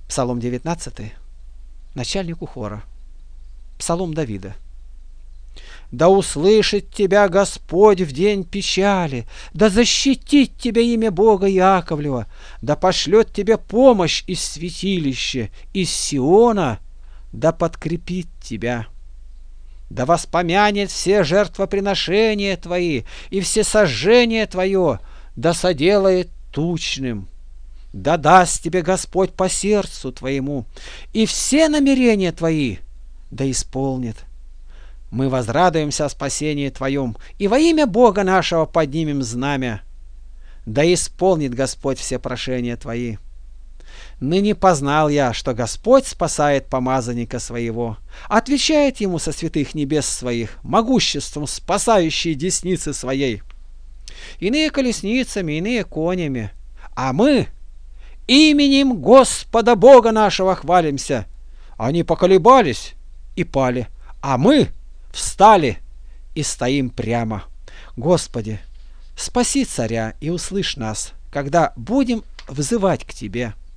Псалом 19, начальнику хора. Псалом Давида. Да услышит тебя Господь в день печали, да защитит тебя имя Бога Яковлева, да пошлет тебе помощь из святилища, из Сиона, да подкрепит тебя. Да воспомянет все жертвоприношения твои и все сожжения твое, да соделает тучным. Да даст тебе Господь по сердцу твоему, и все намерения твои да исполнит. Мы возрадуемся о спасении Твоем, и во имя Бога нашего поднимем знамя. Да исполнит Господь все прошения Твои. Ныне познал я, что Господь спасает помазанника Своего, отвечает Ему со святых небес Своих, могуществом спасающей десницы Своей. Иные колесницами, иные конями, а мы именем Господа Бога нашего хвалимся. Они поколебались и пали, а мы встали и стоим прямо. Господи, спаси царя и услышь нас, когда будем взывать к Тебе.